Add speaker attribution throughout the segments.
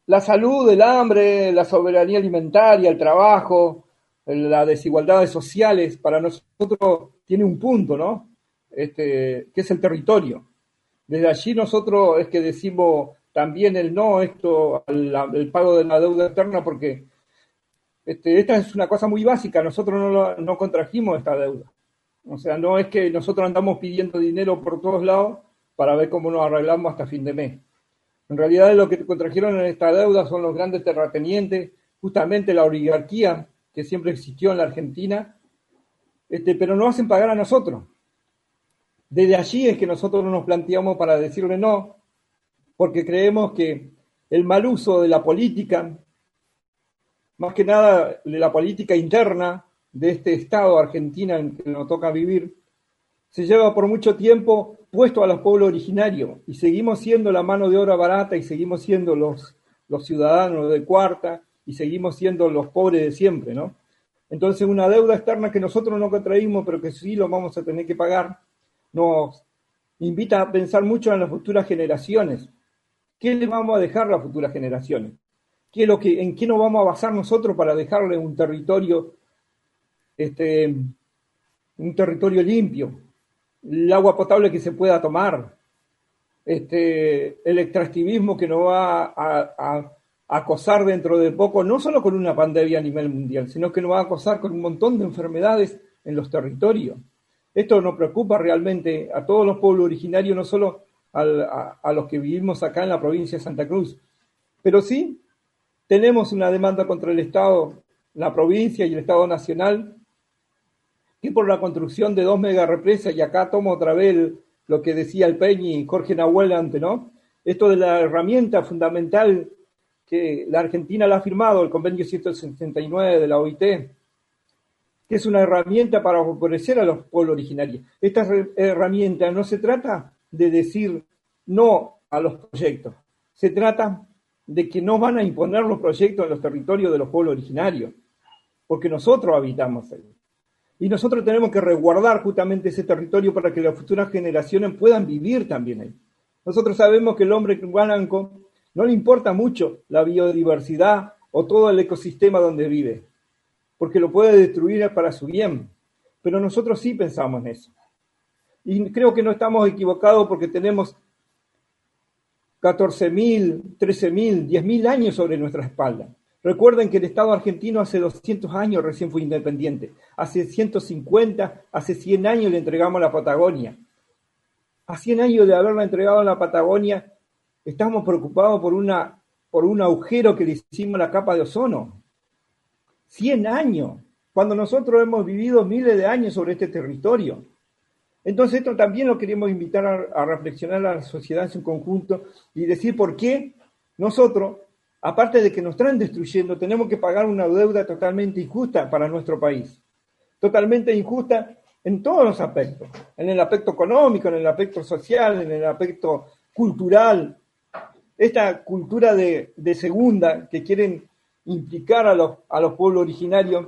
Speaker 1: la salud, el hambre, la soberanía alimentaria, el trabajo, las desigualdades sociales, para nosotros tiene un punto, ¿no? Que es el territorio. Desde allí nosotros es que decimos también el no esto al pago de la deuda externa, porque esta es una cosa muy básica, nosotros no contrajimos esta deuda. O sea, no es que nosotros andamos pidiendo dinero por todos lados para ver cómo nos arreglamos hasta fin de mes. En realidad lo que contrajeron en esta deuda son los grandes terratenientes, justamente la oligarquía que siempre existió en la Argentina, pero no hacen pagar a nosotros. Desde allí es que nosotros nos planteamos para decirle no, porque creemos que el mal uso de la política, más que nada de la política interna de este Estado Argentina en que nos toca vivir, se lleva por mucho tiempo puesto a los pueblos originarios y seguimos siendo la mano de obra barata y seguimos siendo los ciudadanos de cuarta y seguimos siendo los pobres de siempre, ¿no? Entonces una deuda externa que nosotros no contraímos pero que sí lo vamos a tener que pagar, nos invita a pensar mucho en las futuras generaciones. ¿Qué le vamos a dejar a las futuras generaciones? ¿En qué nos vamos a basar nosotros para dejarle un territorio limpio? El agua potable que se pueda tomar, el extractivismo que nos va a acosar dentro de poco, no solo con una pandemia a nivel mundial, sino que nos va a acosar con un montón de enfermedades en los territorios. Esto nos preocupa realmente a todos los pueblos originarios, no solo a los que vivimos acá en la provincia de Santa Cruz, pero sí tenemos una demanda contra el Estado, la provincia y el Estado nacional, que por la construcción de 2 megarepresas, y acá tomo otra vez lo que decía el Peñi y Jorge Nahuel antes, ¿no? Esto de la herramienta fundamental que la Argentina la ha firmado, el convenio 169 de la OIT, que es una herramienta para favorecer a los pueblos originarios. Esta herramienta no se trata de decir no a los proyectos, se trata de que no van a imponer los proyectos en los territorios de los pueblos originarios, porque nosotros habitamos ahí. Y nosotros tenemos que resguardar justamente ese territorio para que las futuras generaciones puedan vivir también ahí. Nosotros sabemos que el hombre blanco no le importa mucho la biodiversidad o todo el ecosistema donde vive, porque lo puede destruir para su bien. Pero nosotros sí pensamos en eso. Y creo que no estamos equivocados porque tenemos 14.000, 13.000, 10.000 años sobre nuestra espalda. Recuerden que el Estado argentino hace 200 años recién fue independiente. Hace 150, hace 100 años le entregamos la Patagonia. A 100 años de haberla entregado a la Patagonia, estamos preocupados por un agujero que le hicimos a la capa de ozono. 100 años, cuando nosotros hemos vivido miles de años sobre este territorio. Entonces esto también lo queremos invitar a reflexionar a la sociedad en su conjunto y decir por qué nosotros, aparte de que nos están destruyendo, tenemos que pagar una deuda totalmente injusta para nuestro país. Totalmente injusta en todos los aspectos. En el aspecto económico, en el aspecto social, en el aspecto cultural. Esta cultura de segunda que quieren implicar a los pueblos originarios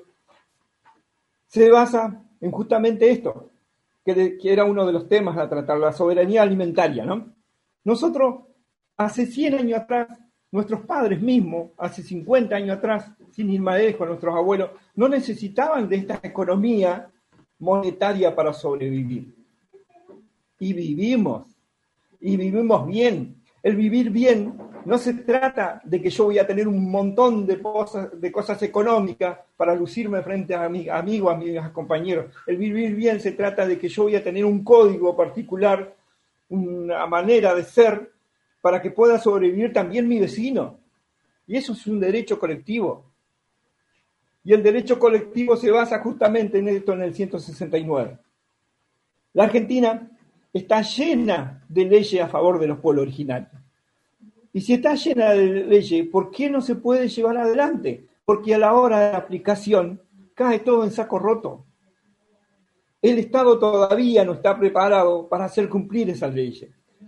Speaker 1: se basa en justamente esto, que era uno de los temas a tratar, la soberanía alimentaria, ¿no? Nosotros, hace 100 años atrás, nuestros padres mismos, hace 50 años atrás, sin ir más lejos, nuestros abuelos, no necesitaban de esta economía monetaria para sobrevivir. Y vivimos bien. El vivir bien no se trata de que yo voy a tener un montón de cosas económicas para lucirme frente a mis amigos, a mis compañeros. El vivir bien se trata de que yo voy a tener un código particular, una manera de ser, para que pueda sobrevivir también mi vecino. Y eso es un derecho colectivo. Y el derecho colectivo se basa justamente en esto, en el 169. La Argentina está llena de leyes a favor de los pueblos originarios. Y si está llena de leyes, ¿por qué no se puede llevar adelante? Porque a la hora de la aplicación cae todo en saco roto. El Estado todavía no está preparado para hacer cumplir esas leyes.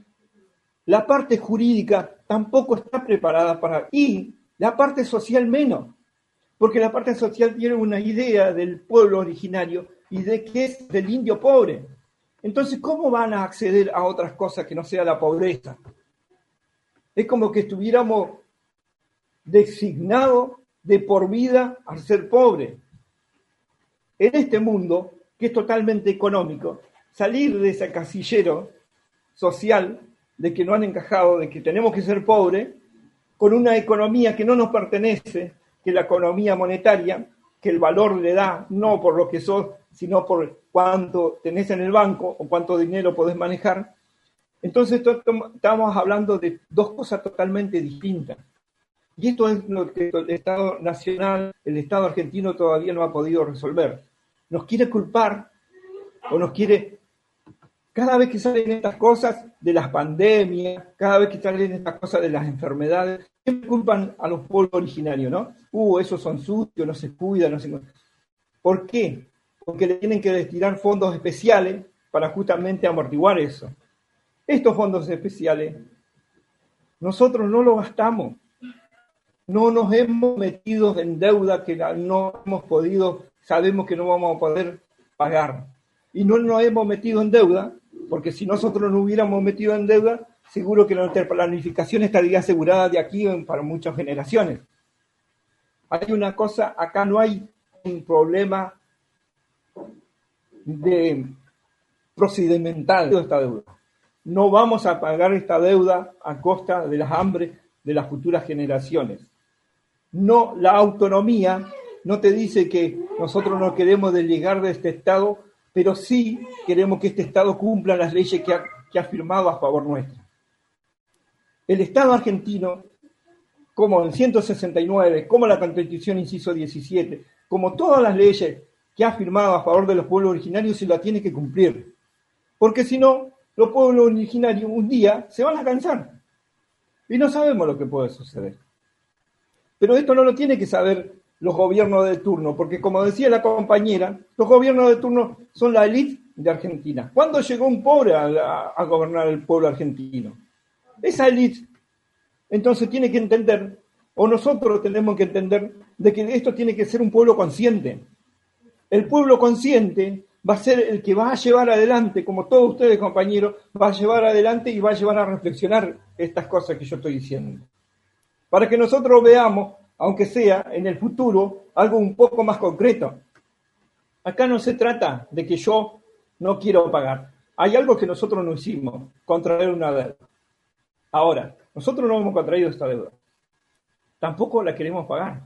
Speaker 1: La parte jurídica tampoco está preparada y la parte social menos, porque la parte social tiene una idea del pueblo originario y de que es del indio pobre. Entonces, ¿cómo van a acceder a otras cosas que no sea la pobreza? Es como que estuviéramos designado de por vida a ser pobre. En este mundo, que es totalmente económico, salir de ese casillero social de que no han encajado, de que tenemos que ser pobres, con una economía que no nos pertenece, que es la economía monetaria, que el valor le da no por lo que sos, sino por cuánto tenés en el banco o cuánto dinero podés manejar. Entonces estamos hablando de dos cosas totalmente distintas. Y esto es lo que el Estado nacional, el Estado argentino todavía no ha podido resolver. Nos quiere culpar o nos quiere... Cada vez que salen estas cosas de las pandemias, cada vez que salen estas cosas de las enfermedades, siempre culpan a los pueblos originarios, ¿no? Esos son sucios, no se cuidan, no se... ¿Por qué? Porque le tienen que destinar fondos especiales para justamente amortiguar eso. Estos fondos especiales, nosotros no los gastamos. No nos hemos metido en deuda que no hemos podido, sabemos que no vamos a poder pagar. Y no nos hemos metido en deuda, porque si nosotros no hubiéramos metido en deuda, seguro que nuestra planificación estaría asegurada de aquí para muchas generaciones. Hay una cosa, acá no hay un problema de procedimental de esta deuda. No vamos a pagar esta deuda a costa de las hambres de las futuras generaciones. No, la autonomía no te dice que nosotros no queremos delegar de este Estado, pero sí queremos que este Estado cumpla las leyes que ha firmado a favor nuestro. El Estado argentino, como el 169, como la Constitución inciso 17, como todas las leyes que ha firmado a favor de los pueblos originarios, se la tiene que cumplir. Porque si no, los pueblos originarios un día se van a cansar. Y no sabemos lo que puede suceder. Pero esto no lo tiene que saber los gobiernos de turno, porque como decía la compañera, los gobiernos de turno son la élite de Argentina. ¿Cuándo llegó un pobre a gobernar el pueblo argentino? Esa élite, entonces tiene que entender, o nosotros tenemos que entender, de que esto tiene que ser un pueblo consciente. El pueblo consciente va a ser el que va a llevar adelante, como todos ustedes, compañeros, va a llevar adelante y va a llevar a reflexionar estas cosas que yo estoy diciendo. Para que nosotros veamos, aunque sea en el futuro, algo un poco más concreto. Acá no se trata de que yo no quiero pagar. Hay algo que nosotros no hicimos, contraer una deuda. Ahora, nosotros no hemos contraído esta deuda. Tampoco la queremos pagar.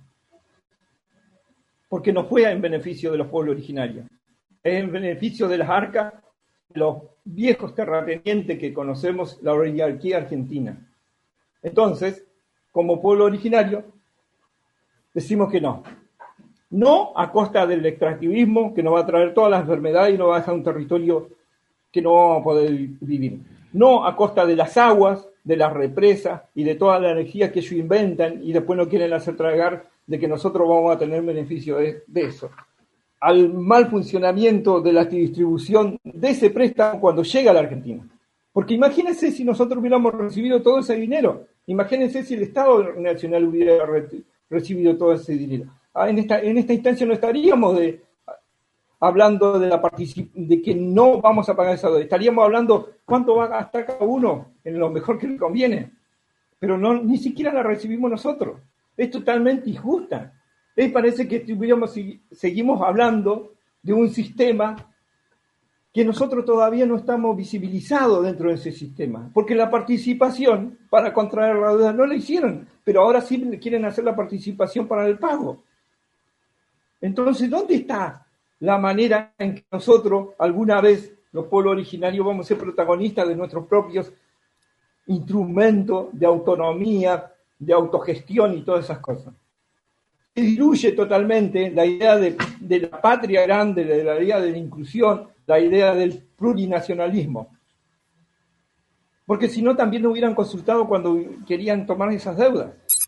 Speaker 1: Porque no fue en beneficio de los pueblos originarios. Es en beneficio de las arcas, de los viejos terratenientes que conocemos, la oligarquía argentina. Entonces, como pueblo originario, decimos que no. No a costa del extractivismo, que nos va a traer todas las enfermedades y nos va a dejar un territorio que no vamos a poder vivir. No a costa de las aguas, de las represas y de toda la energía que ellos inventan y después no quieren hacer tragar de que nosotros vamos a tener beneficio de eso. Al mal funcionamiento de la distribución de ese préstamo cuando llega a la Argentina. Porque imagínense si nosotros hubiéramos recibido todo ese dinero. Imagínense si el Estado Nacional hubiera recibido todo ese dinero. En esta instancia no estaríamos hablando de que no vamos a pagar esa deuda. Estaríamos hablando cuánto va a gastar cada uno en lo mejor que le conviene. Pero ni siquiera la recibimos nosotros. Es totalmente injusta. Parece que seguimos hablando de un sistema que nosotros todavía no estamos visibilizados dentro de ese sistema, porque la participación para contraer la deuda no la hicieron, pero ahora sí quieren hacer la participación para el pago. Entonces, ¿dónde está la manera en que nosotros, alguna vez, los pueblos originarios, vamos a ser protagonistas de nuestros propios instrumentos de autonomía, de autogestión y todas esas cosas? Se diluye totalmente la idea de la patria grande, la idea de la inclusión, la idea del plurinacionalismo. Porque si no, también no hubieran consultado cuando querían tomar esas deudas.